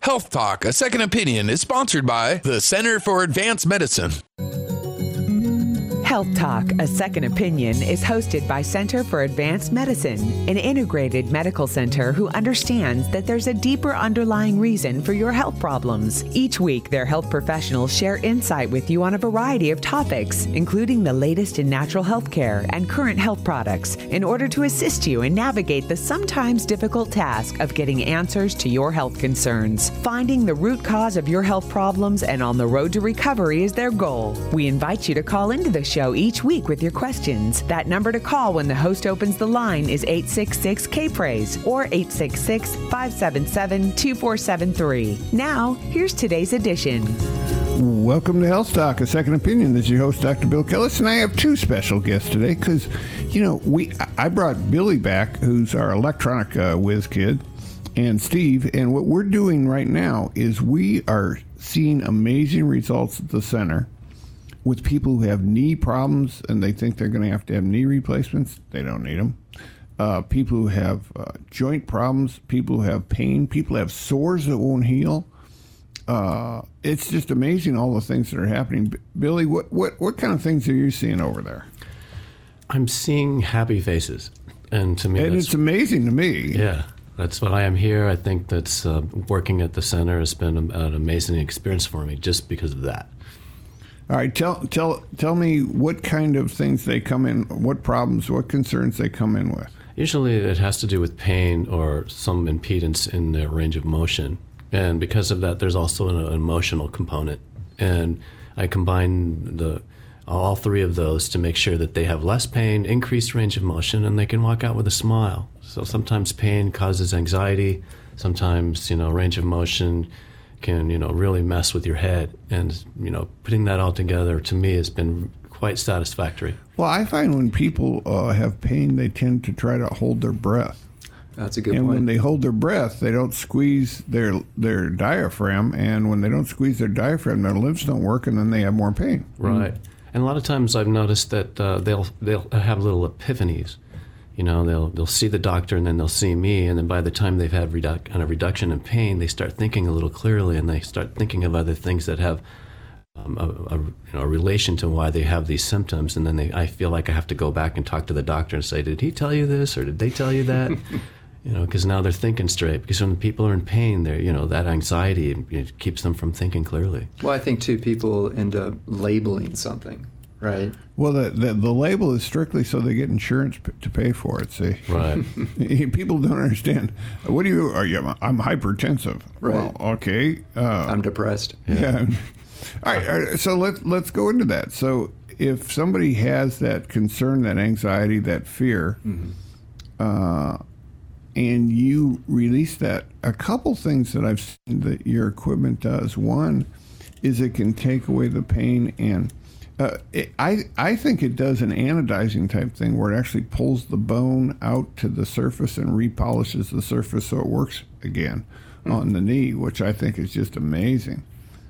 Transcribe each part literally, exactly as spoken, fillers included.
Health Talk, a second opinion, is sponsored by the Center for Advanced Medicine. Health Talk, a second opinion, is hosted by Center for Advanced Medicine, an integrated medical center who understands that there's a deeper underlying reason for your health problems. Each week, their health professionals share insight with you on a variety of topics, including the latest in natural health care and current health products, in order to assist you and navigate the sometimes difficult task of getting answers to your health concerns. Finding the root cause of your health problems and on the road to recovery is their goal. We invite you to call into the show each week with your questions. That number to call when the host opens the line is eight six six, K P R A I S E or eight six six, five seven seven, two four seven three. Now, here's today's edition. Welcome to Health Talk, a second opinion. This is your host, Doctor Bill Kellis, and I have two special guests today because, you know, we I brought Billy back, who's our electronic uh, whiz kid, and Steve, and what we're doing right now is we are seeing amazing results at the center with people who have knee problems and they think they're going to have to have knee replacements. They don't need them. Uh, people who have uh, joint problems, people who have pain, people who have sores that won't heal. Uh, it's just amazing all the things that are happening. B- Billy, what, what, what kind of things are you seeing over there? I'm seeing happy faces. And to me, and that's, it's amazing to me. Yeah, that's why I am here. I think that's uh, working at the center has been an amazing experience for me just because of that. All right, tell tell tell me what kind of things they come in, what problems, what concerns they come in with. Usually it has to do with pain or some impedance in their range of motion. And because of that, there's also an emotional component. And I combine the all three of those to make sure that they have less pain, increased range of motion, and they can walk out with a smile. So sometimes pain causes anxiety. Sometimes, you know, range of motion can, you know, really mess with your head. And, you know, putting that all together, to me, has been quite satisfactory. Well, I find when people uh, have pain, they tend to try to hold their breath. That's a good and point. And when they hold their breath, they don't squeeze their their diaphragm. And when they don't squeeze their diaphragm, their lymph don't work, and then they have more pain. Right. Mm-hmm. And a lot of times I've noticed that uh, they'll they'll have little epiphanies. You know, they'll they'll see the doctor and then they'll see me, and then by the time they've had redu- kind of reduction in pain, they start thinking a little clearly, and they start thinking of other things that have um, a, a, you know, a relation to why they have these symptoms. And then they, I feel like I have to go back and talk to the doctor and say, did he tell you this or did they tell you that? You know, because now they're thinking straight. Because when people are in pain, they're, you know, that anxiety it keeps them from thinking clearly. Well, I think too, people end up labeling something. Right. Well, the, the the label is strictly so they get insurance p- to pay for it. See, right? People don't understand. What do you? Are you? I'm hypertensive. Right. Well, okay. Uh, I'm depressed. Yeah. yeah. all, right, all right. So let's let's go into that. So if somebody has that concern, that anxiety, that fear, mm-hmm. uh, and you release that, a couple things that I've seen that your equipment does. One is it can take away the pain and. Uh, it, I I think it does an anodizing type thing where it actually pulls the bone out to the surface and repolishes the surface so it works again mm-hmm. on the knee, which I think is just amazing.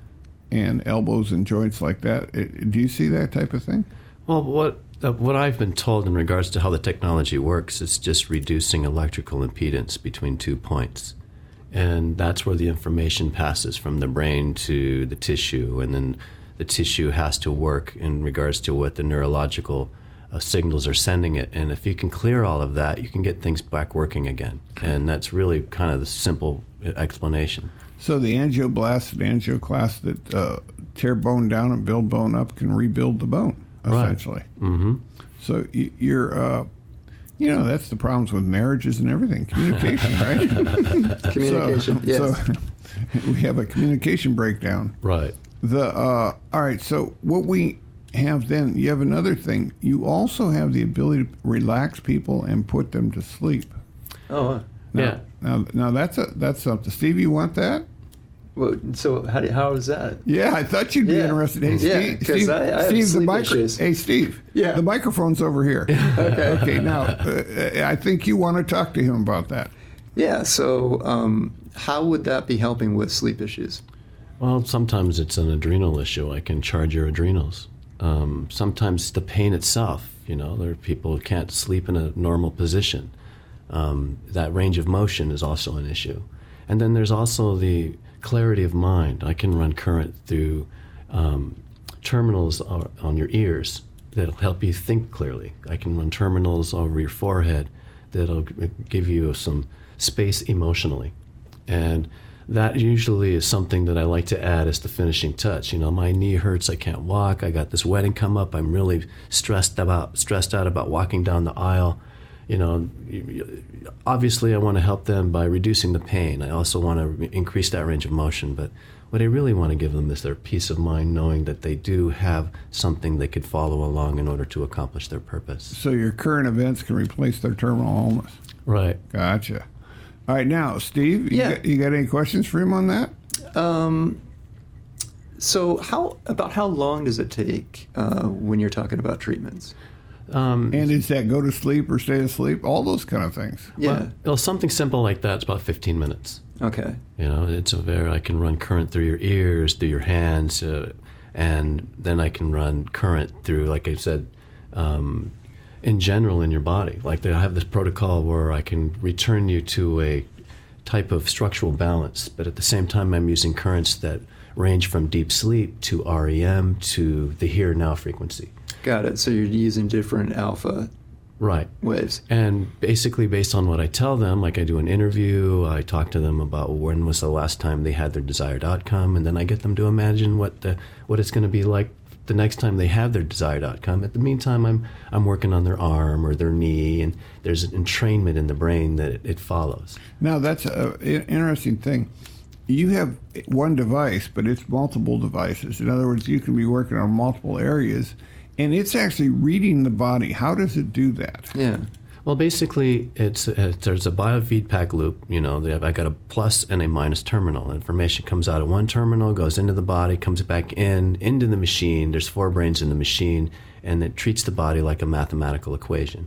And elbows and joints like that. It, do you see that type of thing? Well, what uh, what I've been told in regards to how the technology works is just reducing electrical impedance between two points. And that's where the information passes from the brain to the tissue, and then the tissue has to work in regards to what the neurological uh, signals are sending it. And if you can clear all of that, you can get things back working again. And that's really kind of the simple explanation. So the angioblasts and angioclasts that uh, tear bone down and build bone up can rebuild the bone, essentially. Right. Mm-hmm. So y- you're, uh, you know, that's the problems with marriages and everything. Communication, right? Communication, so, yes. So we have a communication breakdown. Right. The uh, all right, so what we have then, you have another thing. You also have the ability to relax people and put them to sleep. Oh, uh, now, yeah. Now, now that's a that's something. Steve, you want that? Well, so how do, how is that? Yeah, I thought you'd be yeah. interested. Hey, yeah, Steve, Steve, I, I Steve have the micro- issues. Hey, Steve. Yeah. The microphone's over here. okay. Okay. Now, uh, I think you want to talk to him about that. Yeah. So, um, how would that be helping with sleep issues? Well, sometimes it's an adrenal issue. I can charge your adrenals. Um, sometimes the pain itself, you know, there are people who can't sleep in a normal position. Um, that range of motion is also an issue. And then there's also the clarity of mind. I can run current through um, terminals on your ears that'll help you think clearly. I can run terminals over your forehead that'll give you some space emotionally. And that usually is something that I like to add as the finishing touch. You know, my knee hurts, I can't walk, I got this wedding come up, I'm really stressed about stressed out about walking down the aisle. You know, obviously I want to help them by reducing the pain. I also want to increase that range of motion, but what I really want to give them is their peace of mind, knowing that they do have something they could follow along in order to accomplish their purpose. So your current events can replace their terminal illness. Right. Gotcha. All right, now, Steve, you, Yeah. got, you got any questions for him on that? Um, so how about how long does it take uh, when you're talking about treatments? Um, And is that go to sleep or stay asleep? All those kind of things. Yeah. Well, well, something simple like that is about fifteen minutes. Okay. You know, it's a very, I can run current through your ears, through your hands, uh, and then I can run current through, like I said, um, in general in your body. Like I have this protocol where I can return you to a type of structural balance, but at the same time I'm using currents that range from deep sleep to R E M to the here now frequency. Got it. So you're using different alpha Right. waves. And basically based on what I tell them, like I do an interview, I talk to them about when was the last time they had their desired outcome, and then I get them to imagine what the what it's going to be like the next time they have their desired outcome. At the meantime, I'm I'm working on their arm or their knee, and there's an entrainment in the brain that it, it follows. Now, that's an interesting thing. You have one device, but it's multiple devices. In other words, you can be working on multiple areas, and it's actually reading the body. How does it do that? Yeah. Well, basically, it's uh, there's a biofeedback loop. You know, they have, I got a plus and a minus terminal. Information comes out of one terminal, goes into the body, comes back in, into the machine. There's four brains in the machine, and it treats the body like a mathematical equation.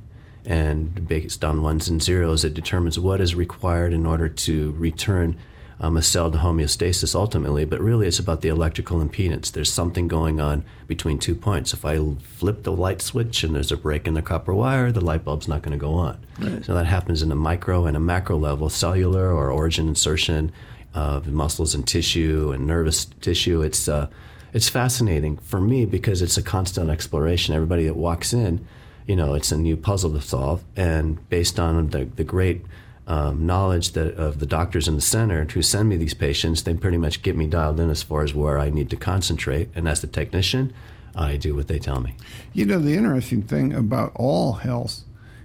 And based on ones and zeros, it determines what is required in order to return um, a cell to homeostasis ultimately. But really, it's about the electrical impedance. There's something going on between two points. If I flip the light switch and there's a break in the copper wire, the light bulb's not going to go on. Right. So that happens in a micro and a macro level, cellular or origin insertion of muscles and tissue and nervous tissue. It's uh, it's fascinating for me because it's a constant exploration. Everybody that walks in, you know, it's a new puzzle to solve. And based on the, the great um, knowledge that of the doctors in the center who send me these patients, they pretty much get me dialed in as far as where I need to concentrate. And as the technician, I do what they tell me. You know, the interesting thing about all health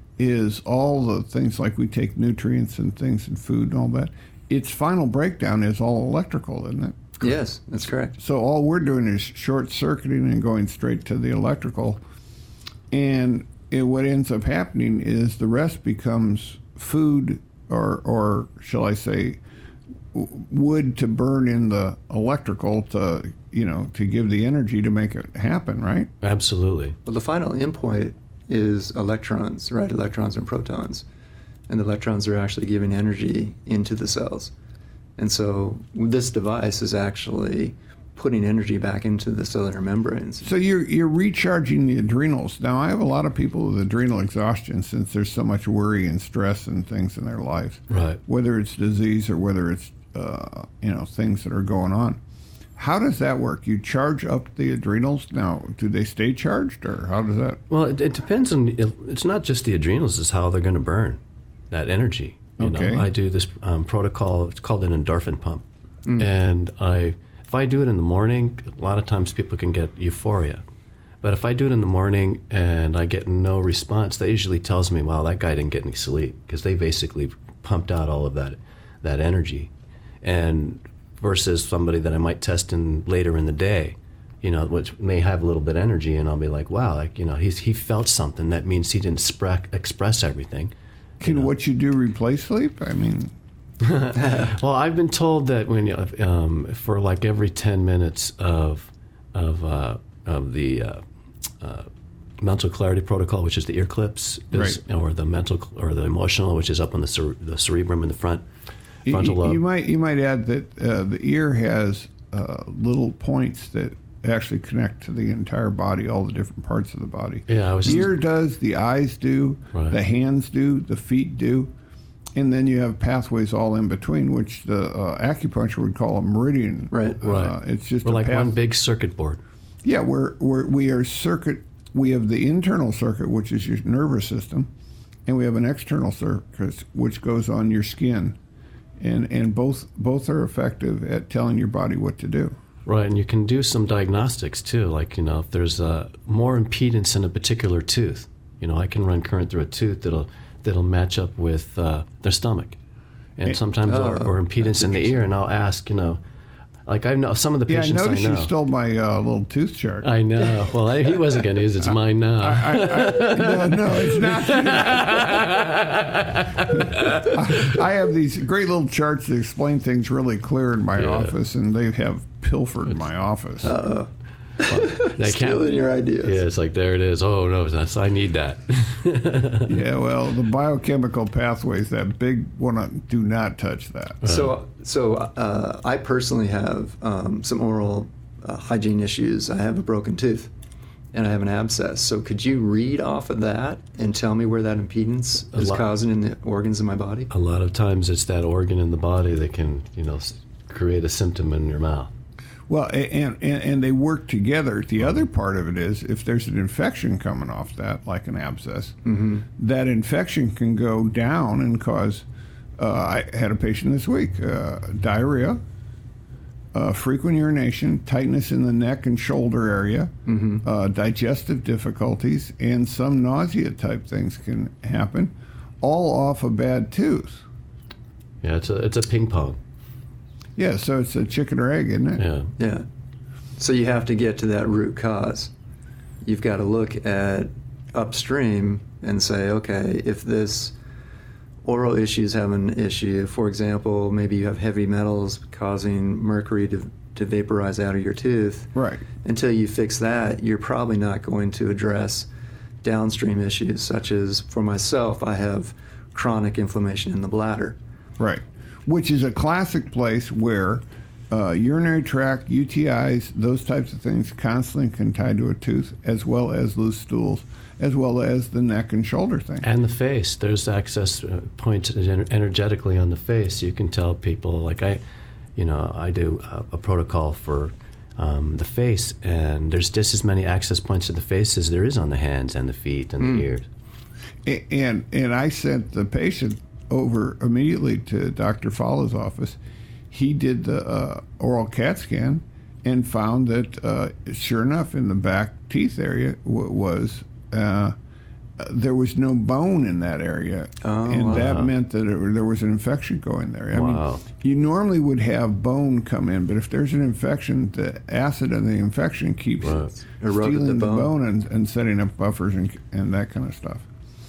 is all the things like we take nutrients and things in food and all that. Its final breakdown is all electrical, isn't it? Yes, that's correct. So all we're doing is short-circuiting and going straight to the electrical. And it, what ends up happening is the rest becomes food or, or shall I say, w- wood to burn in the electrical to, you know, to give the energy to make it happen, right? Absolutely. Well, the final endpoint is electrons, right? Electrons and protons. And the electrons are actually giving energy into the cells. And so this device is actually putting energy back into the cellular membranes. So you're you're recharging the adrenals. Now, I have a lot of people with adrenal exhaustion since there's so much worry and stress and things in their lives. Right. Whether it's disease or whether it's uh, you know things that are going on. How does that work? You charge up the adrenals. Now, do they stay charged, or how does that? Well, it, it depends on. It's not just the adrenals; it's how they're going to burn that energy. You Okay. know, I do this um, protocol. It's called an endorphin pump, and I, if I do it in the morning, a lot of times people can get euphoria. But if I do it in the morning and I get no response, that usually tells me, "Wow, that guy didn't get any sleep," because they basically pumped out all of that that energy, and versus somebody that I might test in later in the day, you know, which may have a little bit of energy, and I'll be like, "Wow, like you know, he's he felt something. That means he didn't spre- express everything." Can what you do replace sleep? I mean, Well, I've been told that when you, um, for like every ten minutes of of uh, of the uh, uh, mental clarity protocol, which is the ear clips, is, Right. or the mental or the emotional, which is up on the cere- the cerebrum in the front you, frontal lobe. you might you might add that uh, the ear has uh, little points that actually connect to the entire body, all the different parts of the body. Yeah, I was the just- ear does, the eyes do, Right. the hands do, the feet do. and then you have pathways all in between, which the uh, acupuncture would call a meridian. Right. Uh, Right. It's just We're a like path- one big circuit board. Yeah, we're, we're we are circuit. We have the internal circuit, which is your nervous system, and we have an external circuit, which goes on your skin, and and both both are effective at telling your body what to do. Right, and you can do some diagnostics too. Like, you know, if there's uh, more impedance in a particular tooth, you know, I can run current through a tooth that'll that'll match up with uh, their stomach, and sometimes Oh, or, or impedance in the ear. And I'll ask, you know, like I know some of the Yeah, I patients I, noticed know. you stole my uh, little tooth chart. I know. Well, I, he wasn't going to use it. It's mine now. no, no, it's not. I have these great little charts that explain things really clear in my Yeah. office, and they have pilfered my office. Uh-oh. They Stealing your ideas. Yeah, it's like, there it is. Oh, no, that's, I need that. Yeah, well, the biochemical pathways, that big one, do not touch that. So, so uh, I personally have um, some oral uh, hygiene issues. I have a broken tooth, and I have an abscess. So, could you read off of that and tell me where that impedance A is lot. causing in the organs in my body? A lot of times it's that organ in the body that can, you know, s- create a symptom in your mouth. Well, a- and, and, and they work together. The other part of it is if there's an infection coming off that, like an abscess, Mm-hmm. that infection can go down and cause. Uh, I had a patient this week, uh, diarrhea, uh, frequent urination, tightness in the neck and shoulder area, Mm-hmm. uh, digestive difficulties, and some nausea type things can happen, all off a bad tooth. Yeah, it's a, it's a ping pong. Yeah, so it's a chicken or egg, isn't it? Yeah. Yeah. So you have to get to that root cause. You've got to look at upstream and say, okay, if this oral issues have an issue, for example, maybe you have heavy metals causing mercury to, to vaporize out of your tooth. Right. Until you fix that, you're probably not going to address downstream issues, such as, for myself, I have chronic inflammation in the bladder. Right. Which is a classic place where uh, urinary tract, U T Is, those types of things constantly can tie to a tooth, as well as loose stools, as well as the neck and shoulder thing. And the face. There's access uh, points ener- energetically on the face. You can tell people, like I, you know, I do a, a protocol for um, the face, and there's just as many access points to the face as there is on the hands and the feet and the ears. A- And and I sent the patient over immediately to Doctor Fala's office. He did the uh, oral CAT scan and found that, uh, sure enough, in the back teeth area w- was uh, there was no bone in that area, Oh, and wow. that meant that it, there was an infection going there. I Wow. mean, you normally would have bone come in, but if there's an infection, the acid of the infection keeps Right. Eroded stealing the the bone. bone and, and setting up buffers and, and that kind of stuff.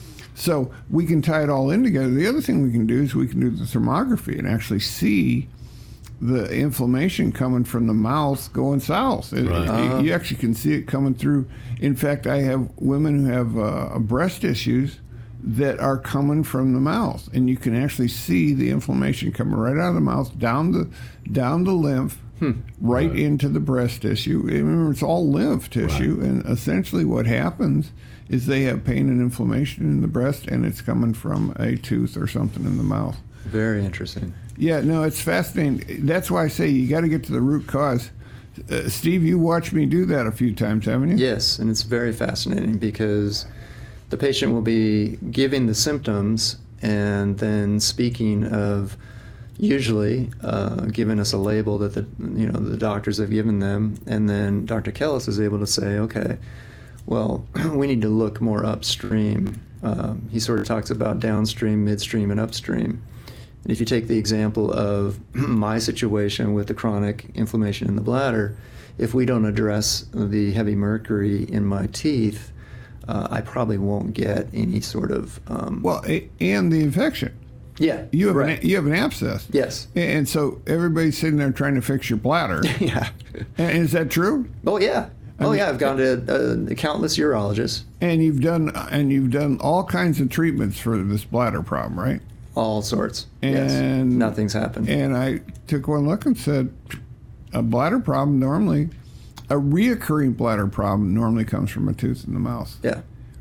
So we can tie it all in together. The other thing we can do is we can do the thermography and actually see the inflammation coming from the mouth going south. It- Right. it- Uh-huh. You actually can see it coming through. In fact, I have women who have uh, breast issues that are coming from the mouth, and you can actually see the inflammation coming right out of the mouth, down the down the lymph, right, Right. into the breast tissue. Remember, it's all lymph tissue, and essentially what happens is they have pain and inflammation in the breast, and it's coming from a tooth or something in the mouth. Very interesting. Yeah, no, it's fascinating. That's why I say you got to get to the root cause. Uh, Steve, you watched me do that a few times, haven't you? Yes, and it's very fascinating because the patient will be giving the symptoms and then speaking of usually uh, giving us a label that the you know the doctors have given them, and then Doctor Kellis is able to say, okay, well, we need to look more upstream. Um, he sort of talks about downstream, midstream, and upstream. And if you take the example of my situation with the chronic inflammation in the bladder, if we don't address the heavy mercury in my teeth, uh, I probably won't get any sort of um, Well, a- and the infection. yeah. You have right. an you have an abscess. Yes. And so everybody's sitting there trying to fix your bladder. Yeah. And is that true? Oh yeah. Oh yeah. I've gone to uh, countless urologists. And you've done and you've done all kinds of treatments for this bladder problem, right? All sorts. yes. And Nothing's happened. And I took one look and said, a bladder problem normally, a reoccurring bladder problem normally comes from a tooth in the mouth. yeah.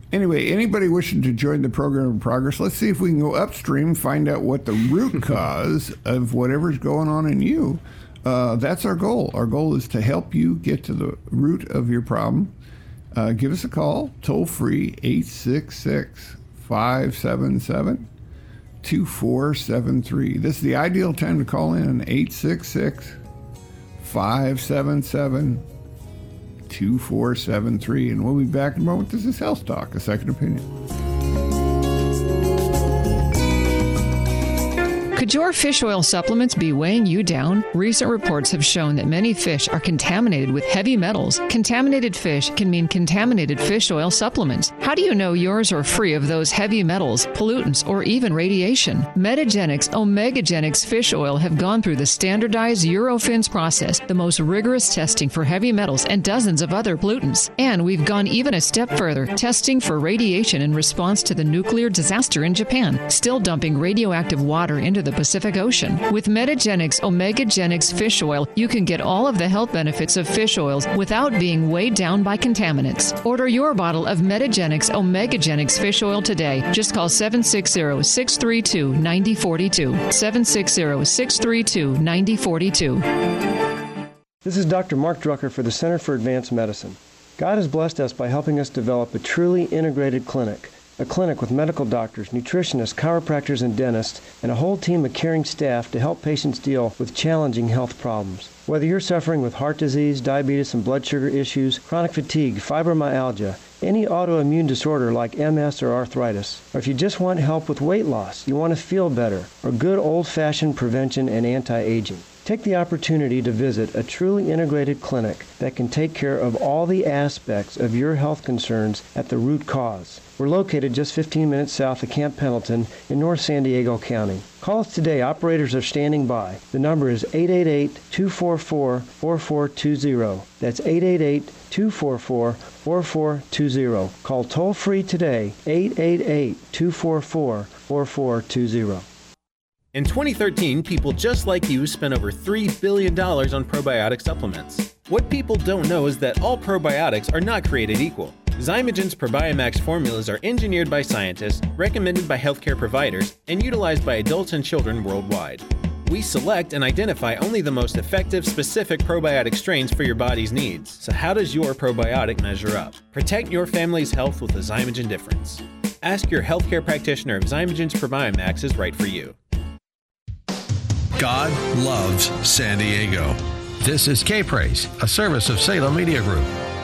Anyway, anybody wishing to join the program in progress, let's see if we can go upstream, find out what the root cause of whatever's going on in you. Uh, that's our goal. Our goal is to help you get to the root of your problem. Uh, give us a call, toll free, eight six six, five seven seven, two four seven three. This is the ideal time to call in, eight six six, five seven seven, two four seven three. And we'll be back in a moment. This is Health Talk, a second opinion. Could your fish oil supplements be weighing you down? Recent reports have shown that many fish are contaminated with heavy metals. Contaminated fish can mean contaminated fish oil supplements. How do you know yours are free of those heavy metals, pollutants, or even radiation? Metagenics Omegagenics fish oil have gone through the standardized Eurofins process, the most rigorous testing for heavy metals and dozens of other pollutants. And we've gone even a step further, testing for radiation in response to the nuclear disaster in Japan, still dumping radioactive water into the Pacific Ocean. With Metagenics Omegagenics fish oil, you can get all of the health benefits of fish oils without being weighed down by contaminants. Order your bottle of Metagenics Omegagenics fish oil today. Just call seven six zero, six three two, nine zero four two. seven six zero, six three two, nine zero four two. This is Doctor Mark Drucker for the Center for Advanced Medicine. God has blessed us by helping us develop a truly integrated clinic. A clinic with medical doctors, nutritionists, chiropractors, and dentists, and a whole team of caring staff to help patients deal with challenging health problems. Whether you're suffering with heart disease, diabetes, and blood sugar issues, chronic fatigue, fibromyalgia, any autoimmune disorder like M S or arthritis, or if you just want help with weight loss, you want to feel better, or good old-fashioned prevention and anti-aging, take the opportunity to visit a truly integrated clinic that can take care of all the aspects of your health concerns at the root cause. We're located just fifteen minutes south of Camp Pendleton in North San Diego County. Call us today. Operators are standing by. The number is eight eight eight, two four four, four four two zero. That's eight eight eight, two four four, four four two zero. Call toll free today, eight eight eight, two four four, four four two zero. In twenty thirteen, people just like you spent over three billion dollars on probiotic supplements. What people don't know is that all probiotics are not created equal. Zymogen's ProbioMax formulas are engineered by scientists, recommended by healthcare providers, and utilized by adults and children worldwide. We select and identify only the most effective, specific probiotic strains for your body's needs. So how does your probiotic measure up? Protect your family's health with the Zymogen difference. Ask your healthcare practitioner if Zymogen's ProbioMax is right for you. God loves San Diego. This is K-Praise, a service of Salem Media Group.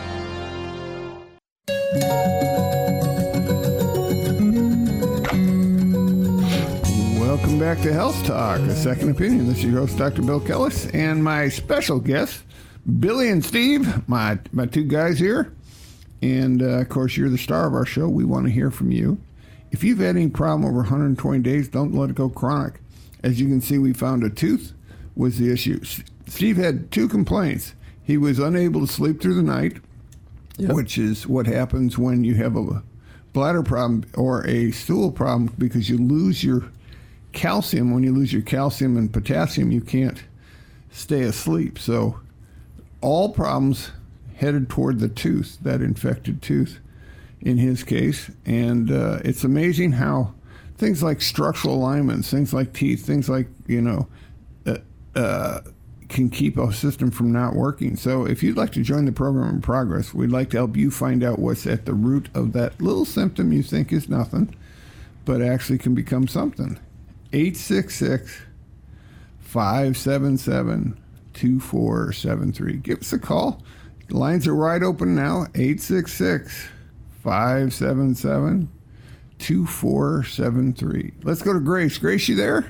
Welcome back to Health Talk, a second opinion. This is your host, Doctor Bill Kellis, and my special guests, Billy and Steve, my, my two guys here. And, uh, of course, you're the star of our show. We want to hear from you. If you've had any problem over one hundred twenty days, don't let it go chronic. As you can see, we found a tooth was the issue. Steve had two complaints. He was unable to sleep through the night, yep. which is what happens when you have a bladder problem or a stool problem, because you lose your calcium. When you lose your calcium and potassium, you can't stay asleep. So all problems headed toward the tooth, that infected tooth in his case. And uh, it's amazing how things like structural alignments, things like teeth, things like, you know, uh, uh, can keep a system from not working. So if you'd like to join the program in progress, we'd like to help you find out what's at the root of that little symptom you think is nothing, but actually can become something. eight six six, five seven seven, two four seven three. Give us a call. The lines are wide open now, eight six six, five seven seven, two four seven three. Let's go to Grace. Grace, you there?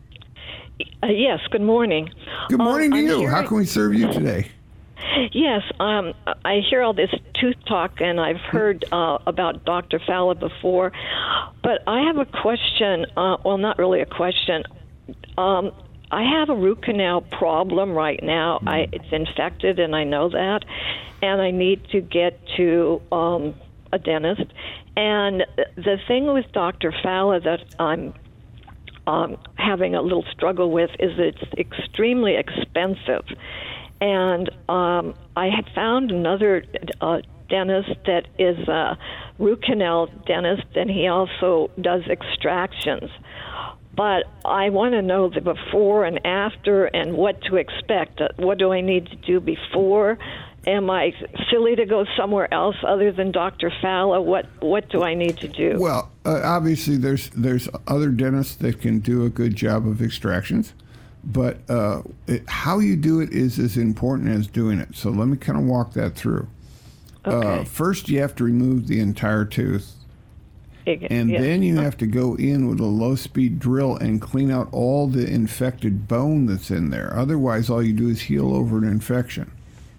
Uh, yes, good morning. Good morning um, to you. Hearing... How can we serve you today? Yes, um, I hear all this tooth talk, and I've heard uh, about Doctor Falla before, but I have a question. Uh, well, not really a question. Um, I have a root canal problem right now. Mm. I, it's infected, and I know that, and I need to get to um, a dentist. And the thing with Doctor Falla that I'm um, having a little struggle with is it's extremely expensive. And um, I had found another uh, dentist that is uh, root canal dentist, and he also does extractions. But I want to know the before and after and what to expect. Uh, What do I need to do before? Am I silly to go somewhere else other than Doctor Falla? What What do I need to do? Well, uh, obviously, there's there's other dentists that can do a good job of extractions, but uh, it, how you do it is as important as doing it. So let me kind of walk that through. Okay. Uh, first, you have to remove the entire tooth, Ig- and yeah. then you have to go in with a low-speed drill and clean out all the infected bone that's in there. Otherwise, all you do is heal over an infection.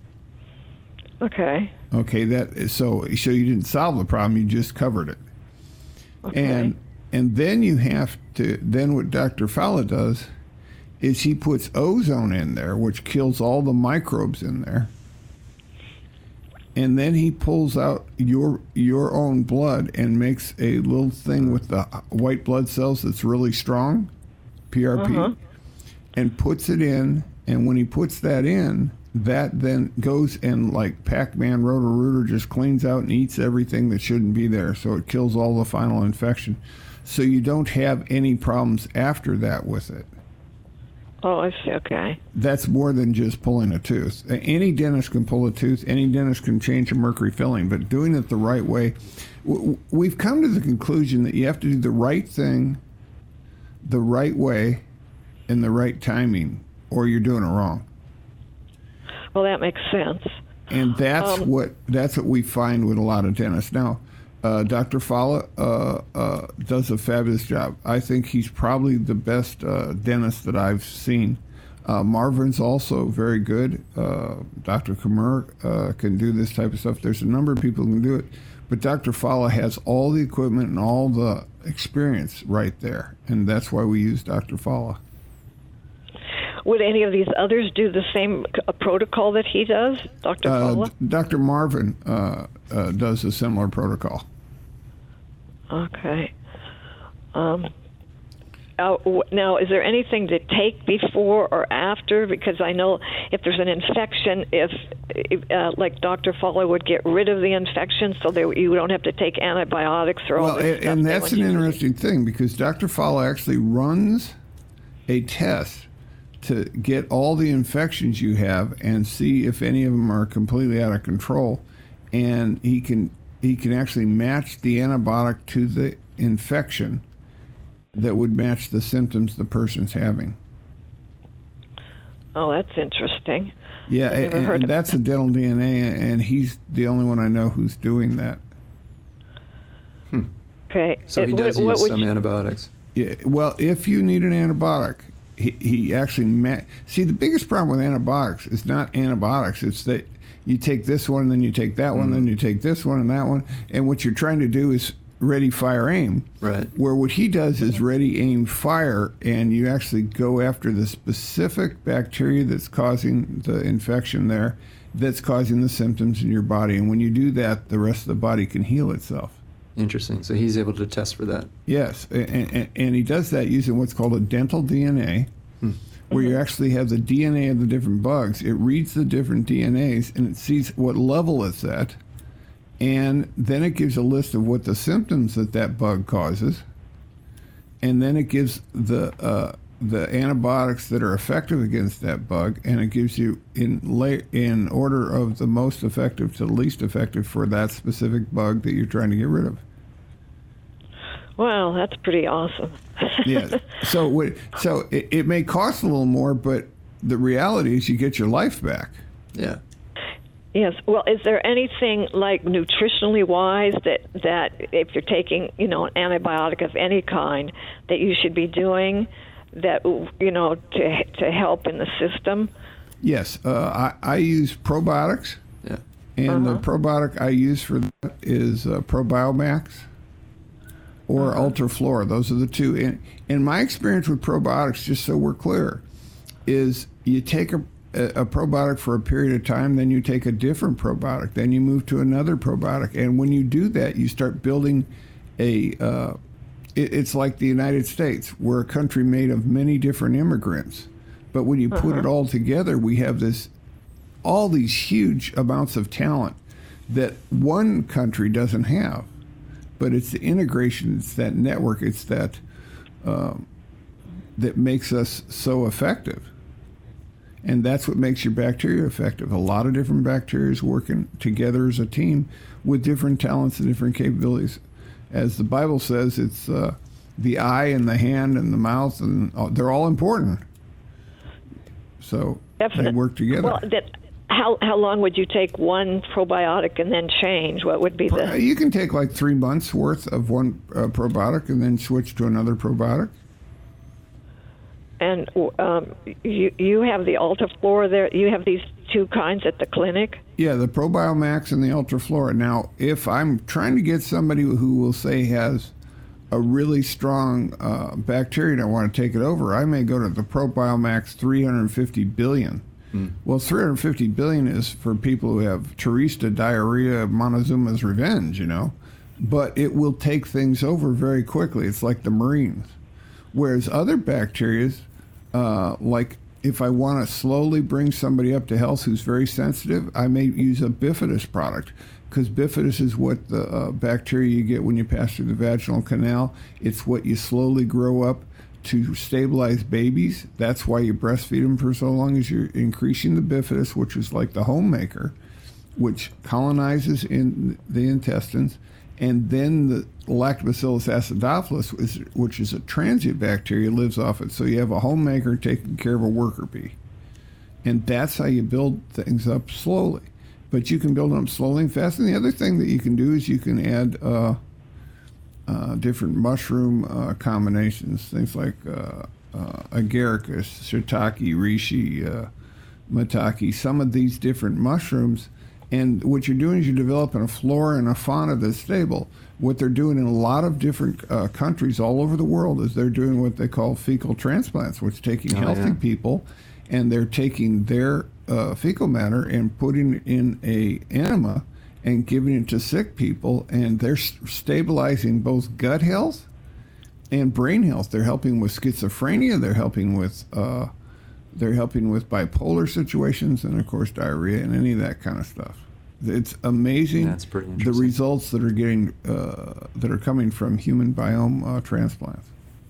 Okay. Okay, that is so so you didn't solve the problem, you just covered it. Okay. And and then you have to then what Doctor Falla does is he puts ozone in there, which kills all the microbes in there. And then he pulls out your your own blood and makes a little thing with the white blood cells that's really strong, P R P, Uh-huh. and puts it in. And when he puts that in, that then goes and, like Pac-Man Roto-Rooter, just cleans out and eats everything that shouldn't be there. So it kills all the final infection. So you don't have any problems after that with it. Oh, I see. Okay. That's more than just pulling a tooth. Any dentist can pull a tooth. Any dentist can change a mercury filling. But doing it the right way, w- we've come to the conclusion that you have to do the right thing the right way in the right timing, or you're doing it wrong. Well, that makes sense. And that's Um, what that's what we find with a lot of dentists. Now, uh, Doctor Falla uh, uh, does a fabulous job. I think he's probably the best uh, dentist that I've seen. Uh, Marvin's also very good. Uh, Doctor Kamur uh, can do this type of stuff. There's a number of people who can do it. But Doctor Falla has all the equipment and all the experience right there. And that's why we use Doctor Falla. Would any of these others do the same uh, protocol that he does, Doctor Uh, Falla? Doctor Marvin uh, uh, does a similar protocol. Okay. Um, uh, w- now, is there anything to take before or after? Because I know if there's an infection, if, if uh, like Doctor Falla would get rid of the infection so that you don't have to take antibiotics or all Well, this and, stuff. and they that's want an you to do. interesting thing because Doctor Falla actually runs a test to get all the infections you have and see if any of them are completely out of control, and he can he can actually match the antibiotic to the infection that would match the symptoms the person's having. Oh, that's interesting. Yeah, I've never and, heard and of that's a dental D N A, and he's the only one I know who's doing that. Okay. So he It- does what- what use would some you- antibiotics. Yeah, well, if you need an antibiotic, he, he actually ma- see the biggest problem with antibiotics is not antibiotics. It's that you take this one, then you take that one, then you take this one and that one, and what you're trying to do is ready, fire, aim. Right. Where what he does is ready, aim, fire, and you actually go after the specific bacteria that's causing the infection there, that's causing the symptoms in your body. And when you do that, the rest of the body can heal itself. Interesting. So he's able to test for that. Yes, and, and, and he does that using what's called a dental D N A, Hmm. where you actually have the D N A of the different bugs. It reads the different D N As and it sees what level it's at, and then it gives a list of what the symptoms that that bug causes, and then it gives the uh, the antibiotics that are effective against that bug, and it gives you in la- in order of the most effective to the least effective for that specific bug that you're trying to get rid of. Wow, that's pretty awesome. Yeah. So what- so it, it may cost a little more, but the reality is you get your life back. Yeah. Yes. Well, is there anything like nutritionally wise that that if you're taking, you know, an antibiotic of any kind that you should be doing that, you know, to to help in the system? Yes. Uh, I, I use probiotics, Yeah. and Uh-huh. the probiotic I use for that is uh, ProBiomax or Uh-huh. Ultraflora. Those are the two. And in my experience with probiotics, just so we're clear, is you take a a probiotic for a period of time, then you take a different probiotic, then you move to another probiotic, and when you do that, you start building a. Uh, it, it's like the United States. We're a country made of many different immigrants, but when you put it all together, we have this, all these huge amounts of talent that one country doesn't have. but it's the integration, it's that network, it's that um, that makes us so effective. And that's what makes your bacteria effective. A lot of different bacteria working together as a team with different talents and different capabilities. As the Bible says, it's uh, the eye and the hand and the mouth, and uh, they're all important. So Definitely. They work together. Well, that, how how long would you take one probiotic and then change? What would be the... You can take like three months worth of one uh, probiotic and then switch to another probiotic. And um, you you have the Ultraflora there. You have these two kinds at the clinic? Yeah, the ProBiomax and the Ultraflora. Now, if I'm trying to get somebody who will say has a really strong uh, bacteria and I want to take it over, I may go to the ProBiomax three hundred fifty billion. Mm. Well, three hundred fifty billion is for people who have Turista, diarrhea, Montezuma's revenge, you know. But it will take things over very quickly. It's like the Marines. Whereas other bacteria, uh, like if I want to slowly bring somebody up to health who's very sensitive, I may use a bifidus product, because bifidus is what the uh, bacteria you get when you pass through the vaginal canal. It's what you slowly grow up to stabilize babies. That's why you breastfeed them for so long, as you're increasing the bifidus, which is like the homemaker, which colonizes in the intestines. And then the Lactobacillus acidophilus, is, which is a transient bacteria, lives off it. So you have a homemaker taking care of a worker bee. And that's how you build things up slowly. But you can build them up slowly and fast. And the other thing that you can do is you can add uh, uh, different mushroom uh, combinations, things like uh, uh, agaricus, shiitake, reishi, uh, maitake, some of these different mushrooms. And what you're doing is you're developing a flora and a fauna that's stable. What they're doing in a lot of different uh, countries all over the world is they're doing what they call fecal transplants, which is taking oh, healthy yeah. people, and they're taking their uh, fecal matter and putting it in a enema and giving it to sick people, and they're stabilizing both gut health and brain health. They're helping with schizophrenia. They're helping with... Uh, They're helping with bipolar situations and, of course, diarrhea and any of that kind of stuff. It's amazing. That's pretty the interesting. results that are getting uh, that are coming from human biome uh, transplants.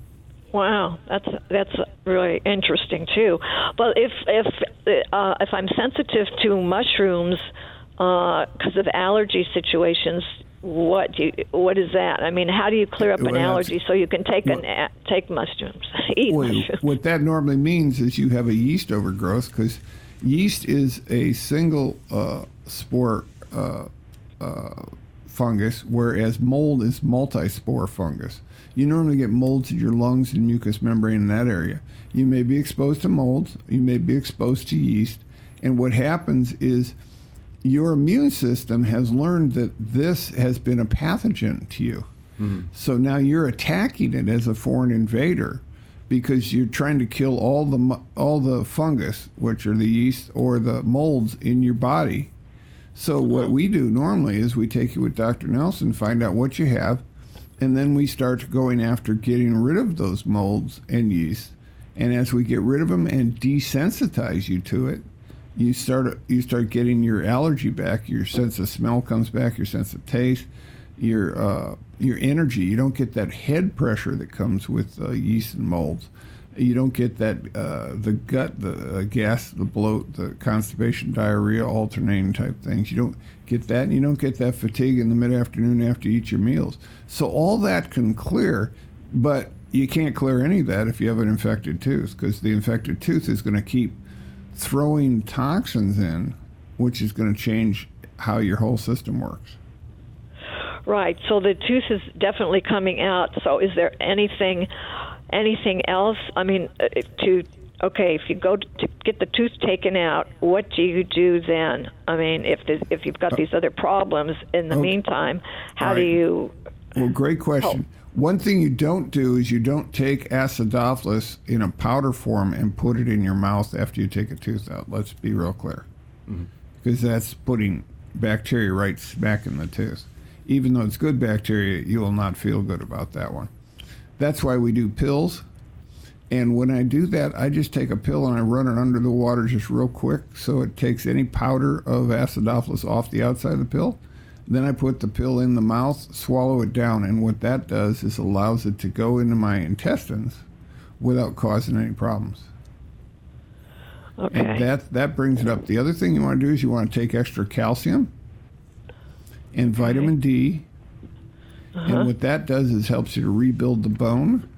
Wow, that's that's really interesting too. But if if uh, if I'm sensitive to mushrooms because uh, of allergy situations, what do you, what is that? I mean, how do you clear up an well, allergy so you can take well, an take mushrooms, eat well, mushrooms? What that normally means is you have a yeast overgrowth, because yeast is a single uh, spore uh, uh, fungus, whereas mold is multi-spore fungus. You normally get molds in your lungs and mucous membrane in that area. You may be exposed to molds. You may be exposed to yeast. And what happens is your immune system has learned that this has been a pathogen to you. Mm-hmm. So now you're attacking it as a foreign invader, because you're trying to kill all the all the fungus, which are the yeast or the molds in your body. So what we do normally is we take you with Doctor Nelson, find out what you have, and then we start going after getting rid of those molds and yeast. And as we get rid of them and desensitize you to it, You start you start getting your allergy back. Your sense of smell comes back. Your sense of taste, your uh, your energy. You don't get that head pressure that comes with uh, yeast and molds. You don't get that uh, the gut, the uh, gas, the bloat, the constipation, diarrhea, alternating type things. You don't get that, and you don't get that fatigue in the mid afternoon after you eat your meals. So all that can clear, but you can't clear any of that if you have an infected tooth, because the infected tooth is going to keep throwing toxins in, which is going to change how your whole system works. Right. So the tooth is definitely coming out. So is there anything, anything else? I mean, to okay, if you go to get the tooth taken out, what do you do then? I mean, if if you've got these other problems in the okay. meantime, how right. do you? Well, great question. Help? One thing you don't do is you don't take acidophilus in a powder form and put it in your mouth after you take a tooth out. Let's be real clear. Mm-hmm. Because that's putting bacteria right smack in the tooth. Even though it's good bacteria, you will not feel good about that one. That's why we do pills. And when I do that, I just take a pill and I run it under the water just real quick, so it takes any powder of acidophilus off the outside of the pill. Then I put the pill in the mouth, swallow it down, and what that does is allows it to go into my intestines without causing any problems. Okay. And that, that brings it up. The other thing you want to do is you want to take extra calcium and vitamin okay. D. Uh-huh. And what that does is helps you to rebuild the bone.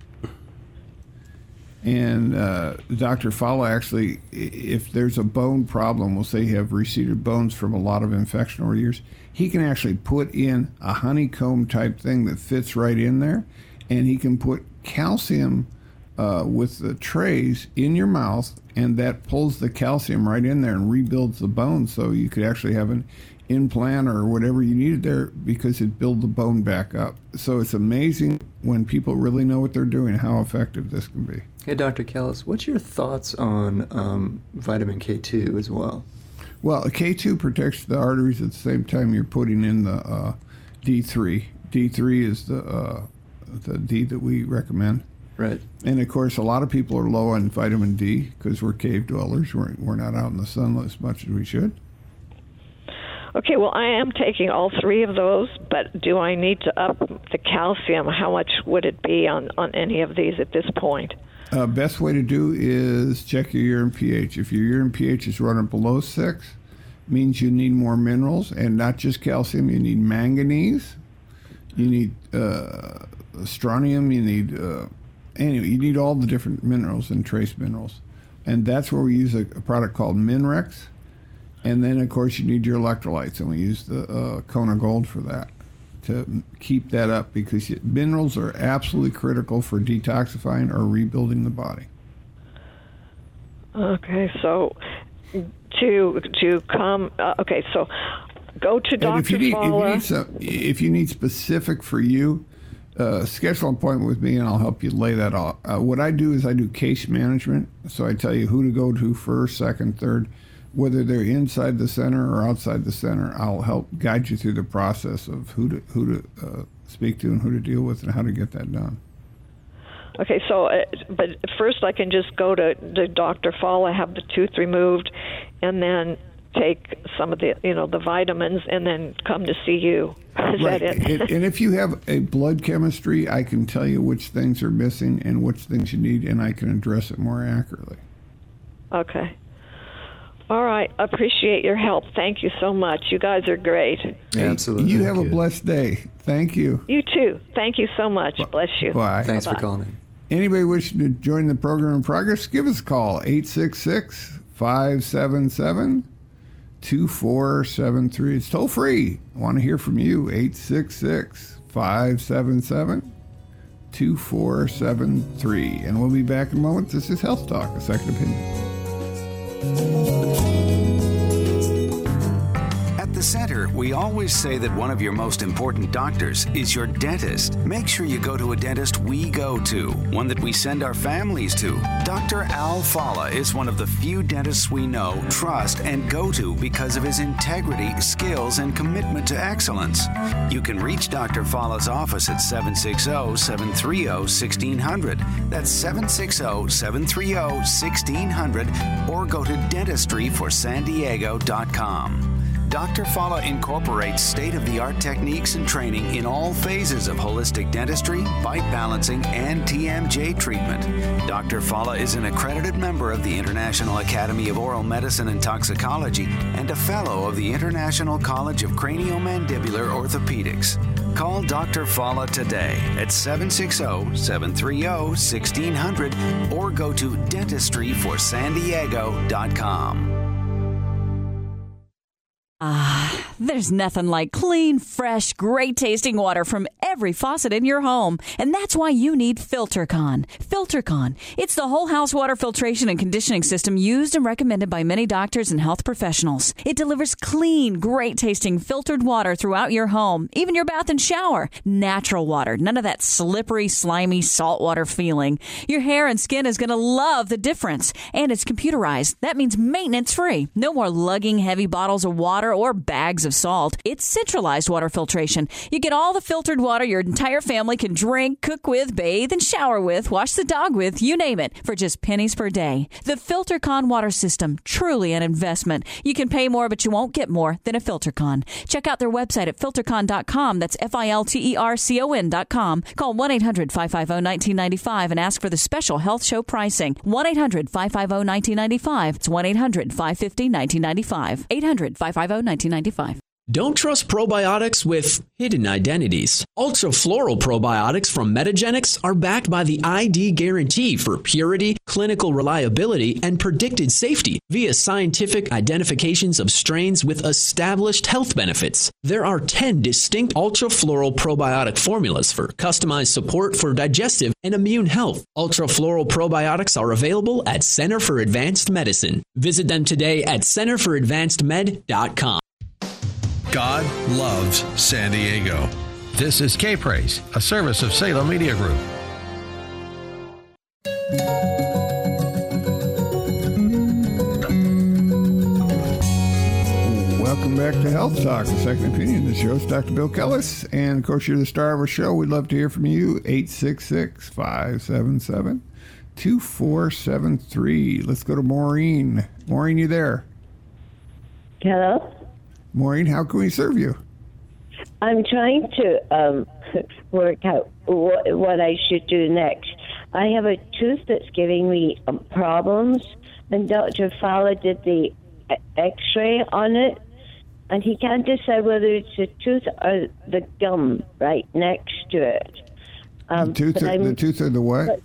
And uh, Doctor Fala actually, if there's a bone problem, we'll say you have receded bones from a lot of infection over the years, he can actually put in a honeycomb type thing that fits right in there. And he can put calcium uh, with the trays in your mouth, and that pulls the calcium right in there and rebuilds the bone. So you could actually have an implant or whatever you needed there because it builds the bone back up. So it's amazing when people really know what they're doing, how effective this can be. Hey, Doctor Kellis, what's your thoughts on um, vitamin K two as well? Well, K two protects the arteries at the same time you're putting in the uh, D three. D three is the uh, the D that we recommend. Right. And, of course, a lot of people are low on vitamin D because we're cave dwellers. We're, we're not out in the sun as much as we should. Okay, well, I am taking all three of those, but do I need to up the calcium? How much would it be on, on any of these at this point? Uh, best way to do is check your urine pH. If your urine pH is running below six, means you need more minerals, and not just calcium. You need manganese, you need uh, strontium, you need uh, anyway, you need all the different minerals and trace minerals, and that's where we use a, a product called Minrex. And then, of course, you need your electrolytes, and we use the uh, Kona Gold for that to keep that up because minerals are absolutely critical for detoxifying or rebuilding the body. Okay, so to to come, uh, okay, so go to Doctor If you need, Fala. if you need, some, if you need specific for you, uh, schedule an appointment with me, and I'll help you lay that out. Uh, what I do is I do case management, so I tell you who to go to first, second, third. Whether they're inside the center or outside the center, I'll help guide you through the process of who to who to uh, speak to and who to deal with and how to get that done. Okay, so, uh, but first I can just go to, to Doctor Fala, have the tooth removed, and then take some of the, you know, the vitamins, and then come to see you. Is right. that it? and, and if you have a blood chemistry, I can tell you which things are missing and which things you need, and I can address it more accurately. Okay. All right. Appreciate your help. Thank you so much. You guys are great. Hey, Absolutely. You have a Good. blessed day. Thank you. You too. Thank you so much. B- Bless you. Bye. Thanks Bye-bye. for calling in. Anybody wishing to join the program in progress, give us a call, eight six six, five seven seven, two four seven three. It's toll free. I want to hear from you, eight six six, five seven seven, two four seven three. And we'll be back in a moment. This is Health Talk, a second opinion. At the Center, we always say that one of your most important doctors is your dentist. Make sure you go to a dentist we go to, one that we send our families to. Doctor Al Fala is one of the few dentists we know, trust, and go to because of his integrity, skills, and commitment to excellence. You can reach Doctor Fala's office at seven six zero, seven three zero, one six zero zero. That's seven six zero, seven three zero, one six zero zero, or go to dentistry for san diego dot com. Doctor Fala incorporates state-of-the-art techniques and training in all phases of holistic dentistry, bite balancing, and T M J treatment. Doctor Fala is an accredited member of the International Academy of Oral Medicine and Toxicology and a fellow of the International College of Craniomandibular Orthopedics. Call Doctor Fala today at seven six zero, seven three zero, one six zero zero or go to dentistry for san diego dot com. Ah, there's nothing like clean, fresh, great-tasting water from every faucet in your home. And that's why you need FilterCon. FilterCon. It's the whole house water filtration and conditioning system used and recommended by many doctors and health professionals. It delivers clean, great-tasting filtered water throughout your home, even your bath and shower. Natural water. None of that slippery, slimy, saltwater feeling. Your hair and skin is going to love the difference. And it's computerized. That means maintenance-free. No more lugging heavy bottles of water or bags of of salt. It's centralized water filtration. You get all the filtered water your entire family can drink, cook with, bathe, and shower with, wash the dog with, you name it, for just pennies per day. The FilterCon water system, truly an investment. You can pay more, but you won't get more than a FilterCon. Check out their website at filtercon dot com. That's F I L T E R C O N dot com. Call one eight hundred five five zero one nine nine five and ask for the special health show pricing. one eight hundred five five zero one nine nine five. It's one eight hundred five five zero one nine nine five. eight hundred five five zero one nine nine five. Don't trust probiotics with hidden identities. Ultra-floral probiotics from Metagenics are backed by the I D guarantee for purity, clinical reliability, and predicted safety via scientific identifications of strains with established health benefits. There are ten distinct ultra-floral probiotic formulas for customized support for digestive and immune health. Ultra-floral probiotics are available at Center for Advanced Medicine. Visit them today at center for advanced med dot com. God loves San Diego. This is K-Praise, a service of Salem Media Group. Welcome back to Health Talk, a second opinion. This show is Doctor Bill Kellis. And, of course, you're the star of our show. We'd love to hear from you. eight six six, five seven seven, two four seven three. Let's go to Maureen. Maureen, you there? Hello? Maureen, how can we serve you? I'm trying to um, work out what, what I should do next. I have a tooth that's giving me um, problems, and Doctor Fowler did the x-ray on it, and he can't decide whether it's the tooth or the gum right next to it. Um, the, tooth or, the tooth or the what?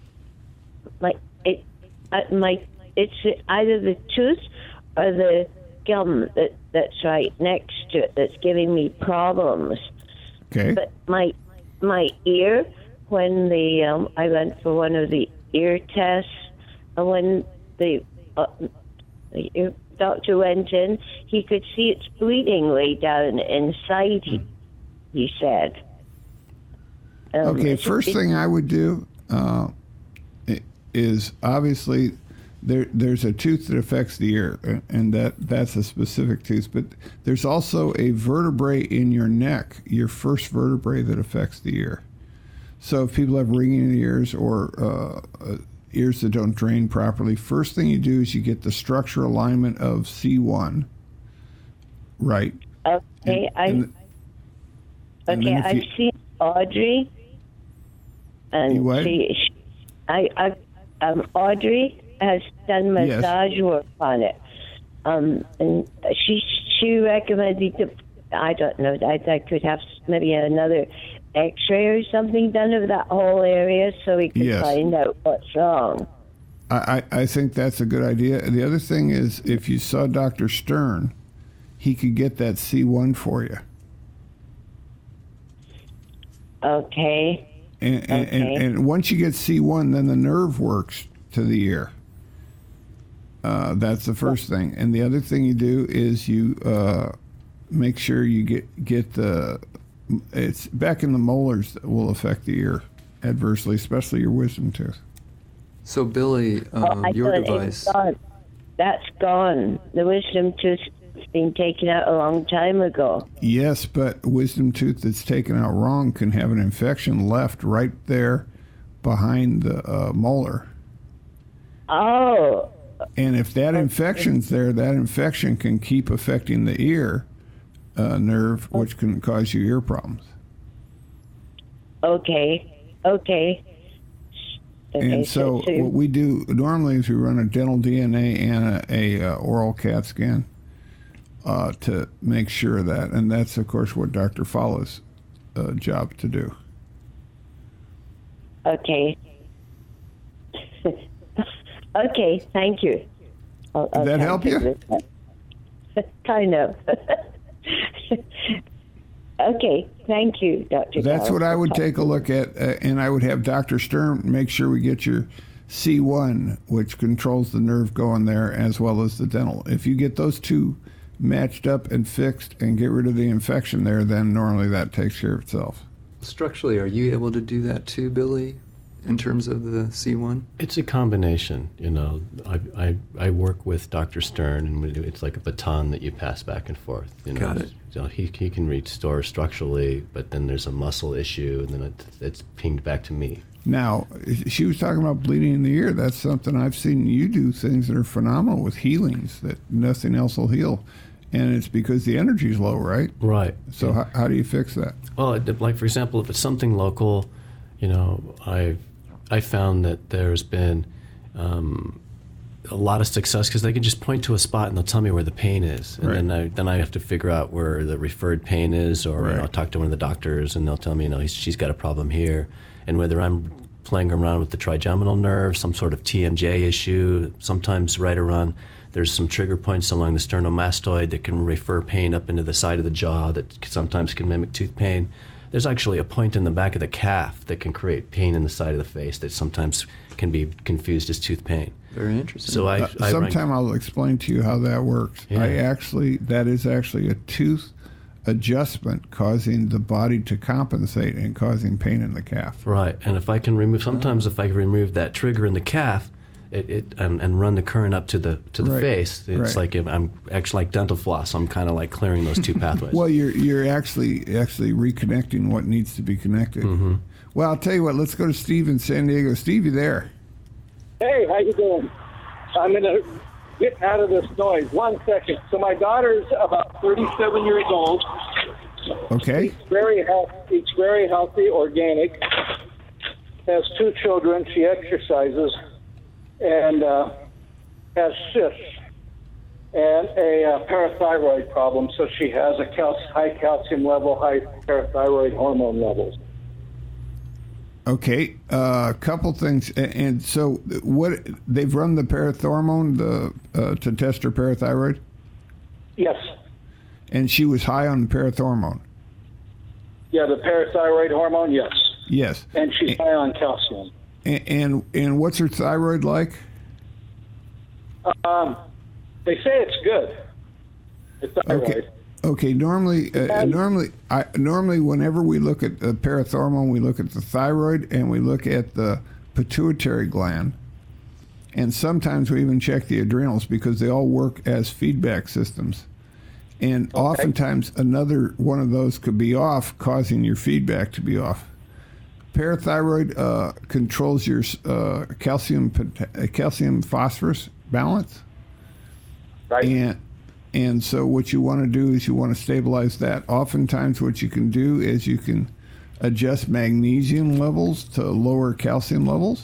My, it, uh, my, it's either the tooth or the gum that that's right next to it that's giving me problems. Okay. But my my ear, when the um, I went for one of the ear tests, and when the, uh, the ear doctor went in, he could see it's bleeding way down inside. He, he said. Um, okay. First it, thing I would do uh, is obviously. There, there's a tooth that affects the ear, and that, that's a specific tooth. But there's also a vertebrae in your neck, your first vertebrae that affects the ear. So if people have ringing in the ears or uh, ears that don't drain properly, first thing you do is you get the structure alignment of C one right. Okay, and, I. and, and okay, I've you, seen Audrey, and you what? she, she, I, I, um, Audrey. has done massage yes. work on it. Um, and she she recommended, to, I don't know, I, I could have maybe another x-ray or something done of that whole area so we could yes. find out what's wrong. I, I think that's a good idea. The other thing is if you saw Doctor Stern, he could get that C one for you. Okay. And, and, okay. and, and once you get C one, then the nerve works to the ear. Uh, that's the first thing. And the other thing you do is you uh, make sure you get get the, it's back in the molars that will affect the ear adversely, especially your wisdom tooth. So, Billy, um, oh, your device. Gone. That's gone. The wisdom tooth has been taken out a long time ago. Yes, but wisdom tooth that's taken out wrong can have an infection left right there behind the uh, molar. Oh. And if that infection's there, that infection can keep affecting the ear uh, nerve, which can cause you ear problems. Okay. Okay. Okay, and so, so what we do normally is we run a dental D N A and a, a uh, oral CAT scan uh, to make sure of that. And that's, of course, what Doctor Fowler's uh, job to do. Okay. Okay, thank you. I'll, Did I'll that help you? Kind of. Okay, thank you, Doctor That's Carl. what I would take a look at, uh, and I would have Doctor Stern make sure we get your C one, which controls the nerve going there, as well as the dental. If you get those two matched up and fixed and get rid of the infection there, then normally that takes care of itself. Structurally, are you able to do that too, Billy? in terms of the C one? It's a combination. You know, I I, I work with Doctor Stern, and we do, it's like a baton that you pass back and forth. You know, Got it. So he he can restore structurally, but then there's a muscle issue, and then it, it's pinged back to me. Now, she was talking about bleeding in the ear. That's something I've seen you do, things that are phenomenal with healings that nothing else will heal. And it's because the energy's low, right? Right. So yeah. how, how do you fix that? Well, it, like, for example, if it's something local, you know, I I found that there's been um, a lot of success because they can just point to a spot and they'll tell me where the pain is. And right. then I then I have to figure out where the referred pain is, or right. you know, I'll talk to one of the doctors and they'll tell me, you know, he's, she's got a problem here. And whether I'm playing around with the trigeminal nerve, some sort of T M J issue, sometimes right around, there's some trigger points along the sternomastoid that can refer pain up into the side of the jaw that sometimes can mimic tooth pain. There's actually a point in the back of the calf that can create pain in the side of the face that sometimes can be confused as tooth pain. Very interesting. So I, uh, I sometime rank, I'll explain to you how that works. Yeah. I actually, that is actually a tooth adjustment causing the body to compensate and causing pain in the calf. Right, and if I can remove, sometimes if I can remove that trigger in the calf, it, it and, and run the current up to the to the right. face, it's right. like if I'm actually like dental floss. I'm kind of like clearing those two pathways. Well, you're you're actually actually reconnecting what needs to be connected. Mm-hmm. Well, I'll tell you what. Let's go to Steve in San Diego. Steve, you there? Hey, how you doing? I'm gonna get out of this noise. One second. So my daughter's about thirty-seven years old. Okay. She's very healthy. She's very healthy, organic. Has two children. She exercises, and uh, has cysts and a uh, parathyroid problem. So she has a cal- high calcium level, high parathyroid hormone levels. Okay, a uh, couple things, and, and so what they've run the parathormone the uh, to test her parathyroid. Yes. And she was high on parathormone. Yeah, the parathyroid hormone. Yes. Yes. And she's high on calcium. And and, and what's her thyroid like? Um, they say it's good. It's thyroid. Okay. Okay, normally, uh, normally, I, normally, whenever we look at the parathormone, we look at the thyroid and we look at the pituitary gland, and sometimes we even check the adrenals because they all work as feedback systems. And okay. oftentimes, another one of those could be off, causing your feedback to be off. Parathyroid uh, controls your uh, calcium, calcium phosphorus balance, right? And And so what you want to do is you want to stabilize that. Oftentimes what you can do is you can adjust magnesium levels to lower calcium levels.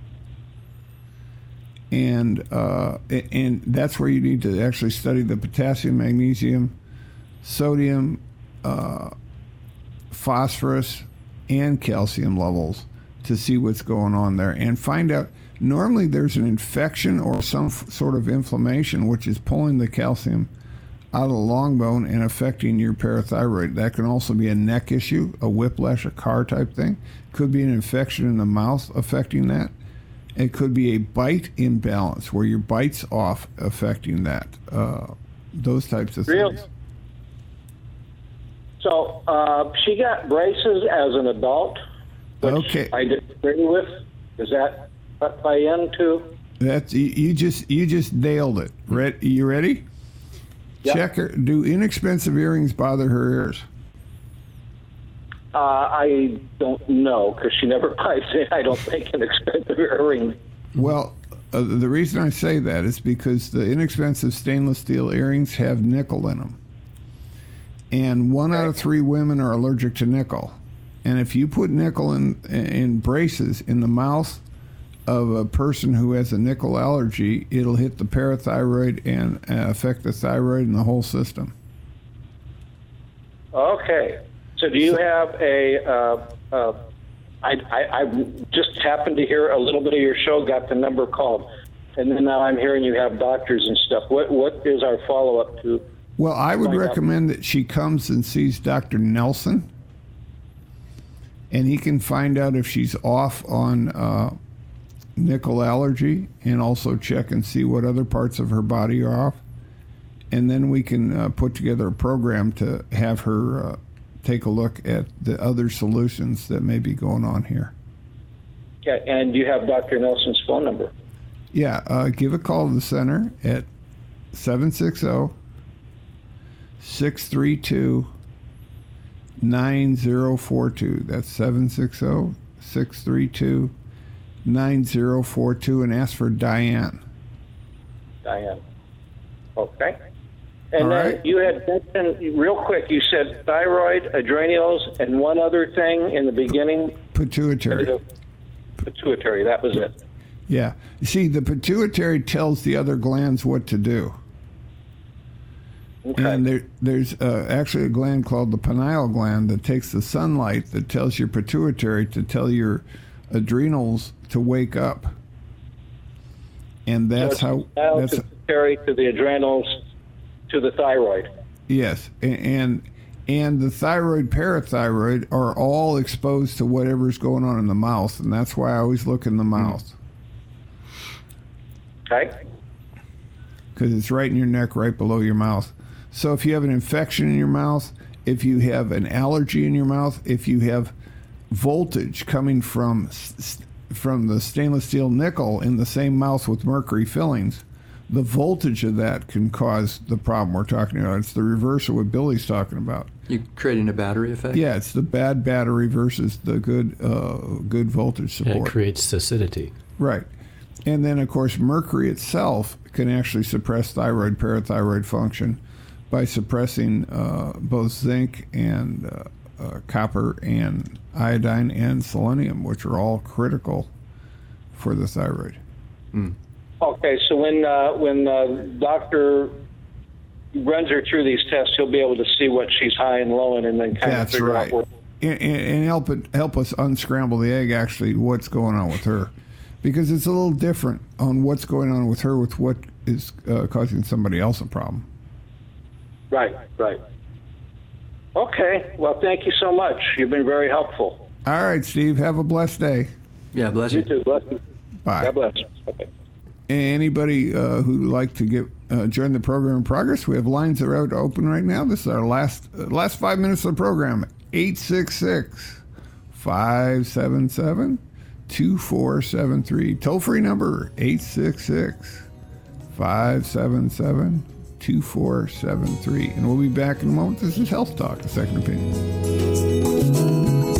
And uh, and that's where you need to actually study the potassium, magnesium, sodium, uh, phosphorus, and calcium levels to see what's going on there and find out. Normally there's an infection or some f- sort of inflammation which is pulling the calcium out of the long bone and affecting your parathyroid. That can also be a neck issue, a whiplash, a car type thing. Could be an infection in the mouth affecting that. It could be a bite imbalance where your bite's off affecting that. Uh, those types of Real. things. So uh, she got braces as an adult, which okay. I disagree with. Is that play into? That's you, you just you just nailed it. Re- you ready? Yep. Check her. Do inexpensive earrings bother her ears? Uh, I don't know because she never buys it. I don't think an expensive earring. Well, uh, the reason I say that is because the inexpensive stainless steel earrings have nickel in them, and one okay. out of three women are allergic to nickel. And if you put nickel in in braces in the mouth of a person who has a nickel allergy, it'll hit the parathyroid and uh, affect the thyroid and the whole system. Okay. So do you have a, uh, uh, I, I, I just happened to hear a little bit of your show, got the number called, and then now I'm hearing you have doctors and stuff. What What is our follow-up to? Well, I would recommend out? that she comes and sees Doctor Nelson, and he can find out if she's off on uh, nickel allergy and also check and see what other parts of her body are off. And then we can uh, put together a program to have her uh, take a look at the other solutions that may be going on here. Okay, and you have Doctor Nelson's phone number. Yeah, uh, give a call to the center at seven six zero, six three two, nine zero four two. That's seven six zero, six three two, nine zero four two, and ask for Diane. Diane. Okay. And All then right. you had mentioned, real quick, you said thyroid, adrenals, and one other thing in the beginning. Pituitary. Pituitary, that was it. Yeah. You see, the pituitary tells the other glands what to do. Okay. And there, there's uh, actually a gland called the pineal gland that takes the sunlight that tells your pituitary to tell your adrenals to wake up. And that's so how... Now that's to pituitary to the adrenals to the thyroid. Yes, a- and and the thyroid, parathyroid are all exposed to whatever's going on in the mouth, and that's why I always look in the mouth. Okay. Because it's right in your neck, right below your mouth. So if you have an infection in your mouth, if you have an allergy in your mouth, if you have voltage coming from s- from the stainless steel nickel in the same mouth with mercury fillings, the voltage of that can cause the problem we're talking about. It's the reverse of what Billy's talking about. You're creating a battery effect? Yeah, it's the bad battery versus the good uh, good voltage support. Yeah, it creates acidity. Right. And then, of course, mercury itself can actually suppress thyroid, parathyroid function by suppressing uh, both zinc and uh, uh, copper and iodine and selenium, which are all critical for the thyroid. Mm. Okay, so when uh, when uh, doctor runs her through these tests, he'll be able to see what she's high and low in, and then kind That's of figure right. out what. And, and, and help it help us unscramble the egg. Actually, what's going on with her, because it's a little different on what's going on with her with what is uh, causing somebody else a problem. Right, right. Okay, well, thank you so much. You've been very helpful. All right, Steve. Have a blessed day. Yeah, bless You you. too. Bless you. Bye. God bless. Okay. Anybody uh, who'd like to get uh, join the program in progress, we have lines that are out open right now. This is our last uh, last five minutes of the program. eight six six, five seven seven, two four seven three. Toll-free number, eight six six, five seven seven, two four seven three. And we'll be back in a moment. This is Health Talk, a second opinion.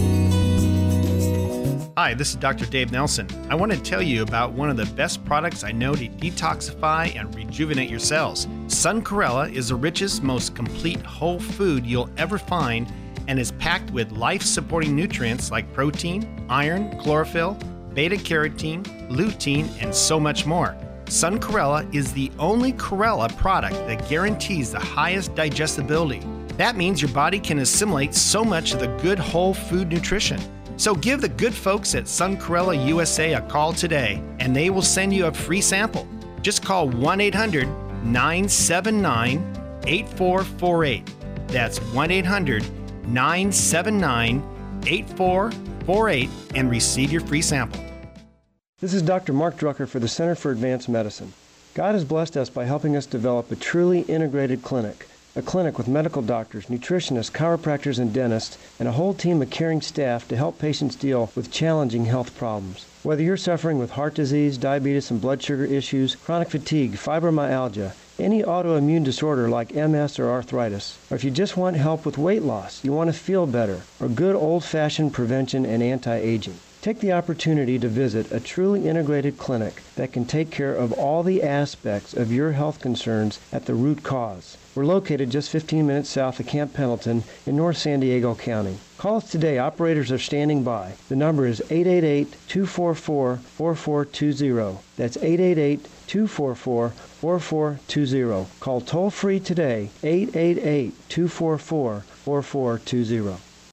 Hi, this is Doctor Dave Nelson. I want to tell you about one of the best products I know to detoxify and rejuvenate your cells. Suncorella is the richest, most complete whole food you'll ever find and is packed with life-supporting nutrients like protein, iron, chlorophyll, beta-carotene, lutein, and so much more. Suncorella is the only chlorella product that guarantees the highest digestibility. That means your body can assimilate so much of the good whole food nutrition. So give the good folks at Suncorella U S A a call today, and they will send you a free sample. Just call one eight hundred, nine seven nine, eight four four eight. That's one eight hundred, nine seven nine, eight four four eight and receive your free sample. This is Doctor Mark Drucker for the Center for Advanced Medicine. God has blessed us by helping us develop a truly integrated clinic. A clinic with medical doctors, nutritionists, chiropractors, and dentists, and a whole team of caring staff to help patients deal with challenging health problems. Whether you're suffering with heart disease, diabetes, and blood sugar issues, chronic fatigue, fibromyalgia, any autoimmune disorder like M S or arthritis, or if you just want help with weight loss, you want to feel better, or good old-fashioned prevention and anti-aging, take the opportunity to visit a truly integrated clinic that can take care of all the aspects of your health concerns at the root cause. We're located just fifteen minutes south of Camp Pendleton in North San Diego County. Call us today. Operators are standing by. The number is eight eight eight, two four four, four four two zero. That's eight eight eight, two four four, four four two zero. Call toll-free today, eight eight eight, two four four, four four two zero.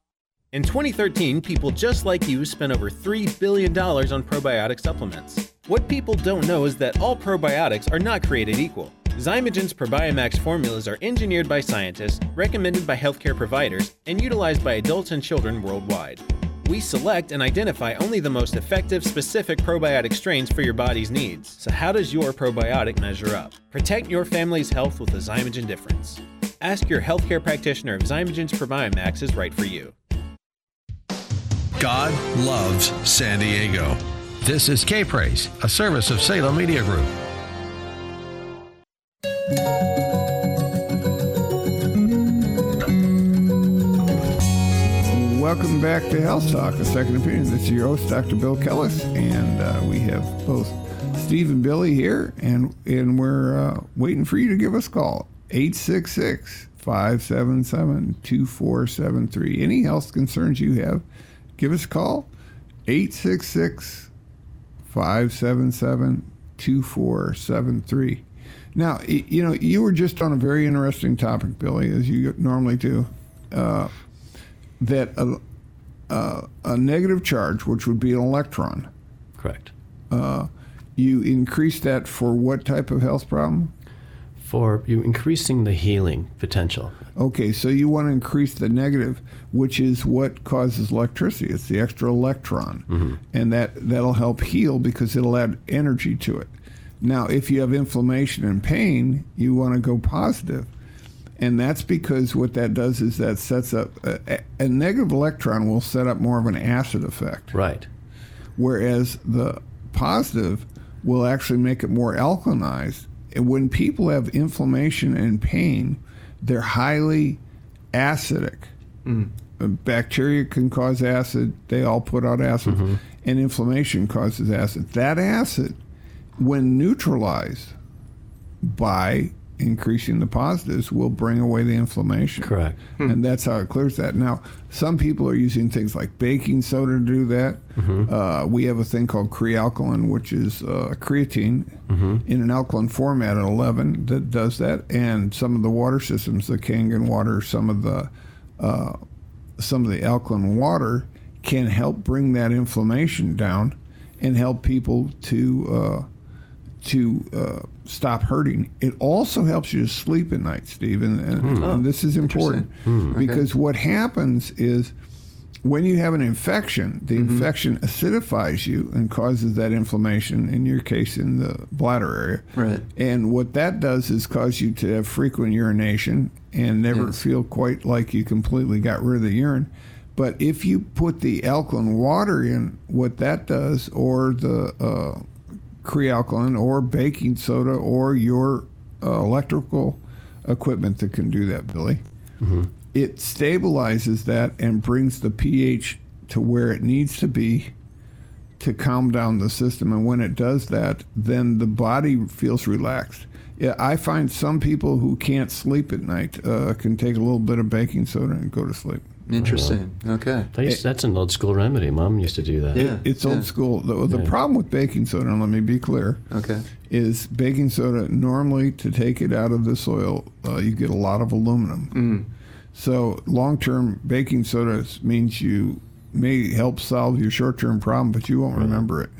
In twenty thirteen, people just like you spent over three billion dollars on probiotic supplements. What people don't know is that all probiotics are not created equal. Zymogen's ProbioMax formulas are engineered by scientists, recommended by healthcare providers, and utilized by adults and children worldwide. We select and identify only the most effective, specific probiotic strains for your body's needs. So how does your probiotic measure up? Protect your family's health with the Zymogen difference. Ask your healthcare practitioner if Zymogen's ProbioMax is right for you. God loves San Diego. This is K-Praise, a service of Salem Media Group. Welcome back to Health Talk, a second opinion. This is your host, Doctor Bill Kellis, and uh, we have both Steve and Billy here, and and we're uh, waiting for you to give us a call, eight six six, five seven seven, two four seven three. Any health concerns you have, give us a call, eight six six, five seven seven, two four seven three. Now, you know, you were just on a very interesting topic, Billy, as you normally do. Uh, that a, a, a negative charge, which would be an electron. Correct. Uh, you increase that for what type of health problem? For you increasing the healing potential. Okay, so you want to increase the negative, which is what causes electricity. It's the extra electron. Mm-hmm. And that, that'll help heal because it'll add energy to it. Now, if you have inflammation and pain, you want to go positive. And that's because what that does is that sets up a, a negative electron will set up more of an acid effect. Right. Whereas the positive will actually make it more alkalinized. And when people have inflammation and pain, they're highly acidic. Mm. Bacteria can cause acid. They all put out acid. Mm-hmm. And inflammation causes acid. That acid, when neutralized by increasing the positives, will bring away the inflammation. Correct. Hmm. And that's how it clears that. Now, some people are using things like baking soda to do that. Mm-hmm. Uh, we have a thing called crealkaline, which is uh, creatine mm-hmm. in an alkaline format at eleven that does that. And some of the water systems, the Kangen water, some of the uh, some of the alkaline water can help bring that inflammation down and help people to uh, to uh, stop hurting. It also helps you to sleep at night, Steve, and, and, Mm. and this is important Mm. Okay. because what happens is when you have an infection, the Mm-hmm. infection acidifies you and causes that inflammation, in your case, in the bladder area. Right. And what that does is cause you to have frequent urination and never Yes. feel quite like you completely got rid of the urine. But if you put the alkaline water in, what that does, or the uh, crealkaline or baking soda or your uh, electrical equipment that can do that, Billy, Mm-hmm. it stabilizes that and brings the pH to where it needs to be to calm down the system. And when it does that, then the body feels relaxed. Yeah, I find some people who can't sleep at night uh, can take a little bit of baking soda and go to sleep. Interesting. Okay. That's, that's an old school remedy. Mom used to do that. Yeah. It's yeah. old school. The, the Yeah. problem with baking soda, and let me be clear, Okay. is baking soda, normally to take it out of the soil, uh, you get a lot of aluminum. Mm. So long-term baking soda means you may help solve your short-term problem, but you won't remember it.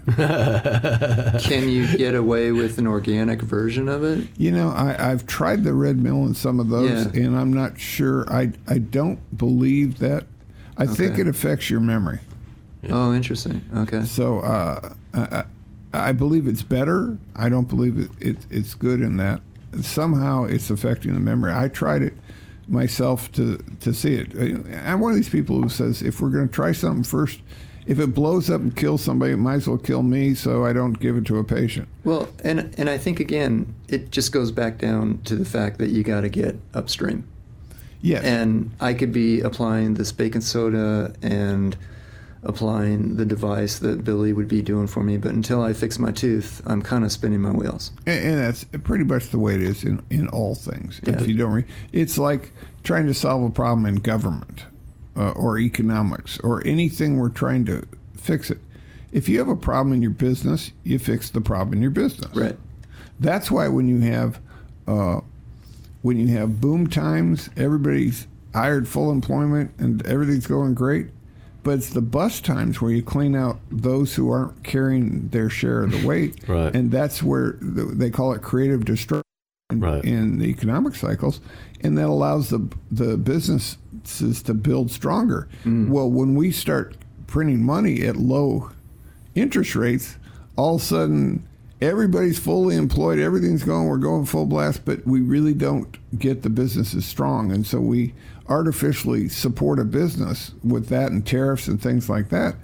Can you get away with an organic version of it? You know, I, I've tried the Red Mill and some of those, Yeah. and I'm not sure. I, I don't believe that. I think Okay. it affects your memory. Oh, interesting. Okay. So uh, I, I believe it's better. I don't believe it, it, it's good in that. Somehow it's affecting the memory. I tried it myself to, to see it. I'm one of these people who says, if we're going to try something first, if it blows up and kills somebody, it might as well kill me so I don't give it to a patient. Well, and and I think, again, it just goes back down to the fact that you got to get upstream. Yes. And I could be applying this baking soda and applying the device that Billy would be doing for me, but until I fix my tooth, I'm kind of spinning my wheels. And, and that's pretty much the way it is in, in all things. Yeah. If you don't, re- it's like trying to solve a problem in government uh, or economics or anything we're trying to fix it. If you have a problem in your business, you fix the problem in your business. Right. That's why when you have uh, when you have boom times, everybody's hired full employment and everything's going great. But it's the bust times where you clean out those who aren't carrying their share of the weight. Right. And that's where the, they call it creative destruction in, Right. in the economic cycles. And that allows the the businesses to build stronger. Mm. Well, when we start printing money at low interest rates, all of a sudden everybody's fully employed, everything's going, we're going full blast, but we really don't get the businesses strong. And so we artificially support a business with that and tariffs and things like that.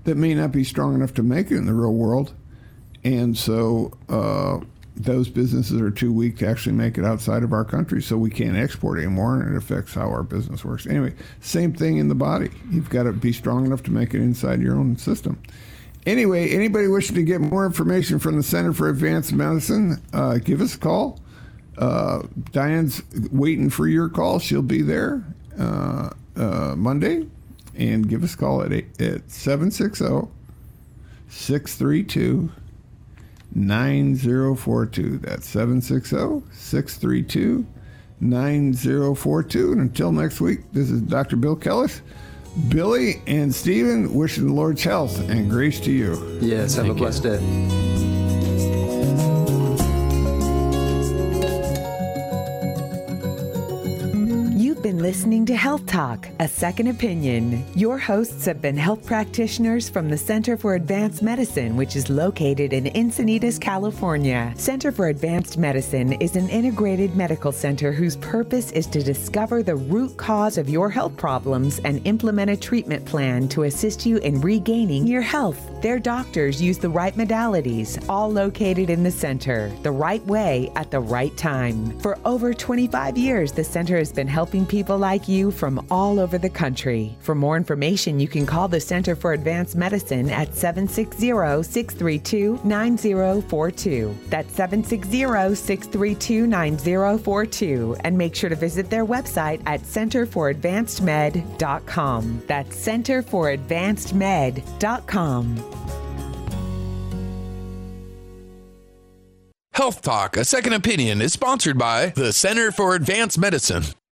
that may not be strong enough to make it in the real world. And so uh, those businesses are too weak to actually make it outside of our country, so we can't export anymore, and it affects how our business works. Anyway, same thing in the body. You've got to be strong enough to make it inside your own system. Anyway, anybody wishing to get more information from the Center for Advanced Medicine, uh, give us a call. Uh, Diane's waiting for your call. She'll be there uh, uh, Monday. And give us a call at, eight, at seven six zero, six three two, nine zero four two. That's seven six zero, six three two, nine zero four two. And until next week, this is Doctor Bill Kellis. Billy and Stephen, wishing the Lord's health and grace to you. Yes, have Thank a blessed you. day. Been listening to Health Talk, a second opinion. Your hosts have been health practitioners from the Center for Advanced Medicine, which is located in Encinitas, California. Center for Advanced Medicine is an integrated medical center whose purpose is to discover the root cause of your health problems and implement a treatment plan to assist you in regaining your health. Their doctors use the right modalities, all located in the center, the right way at the right time. For over twenty-five years, the center has been helping people like you from all over the country. For more information, you can call the Center for Advanced Medicine at seven six zero, six three two, nine zero four two. That's seven six zero, six three two, nine zero four two. And make sure to visit their website at center for advanced med dot com. That's center for advanced med dot com. Health Talk, a second opinion, is sponsored by the Center for Advanced Medicine.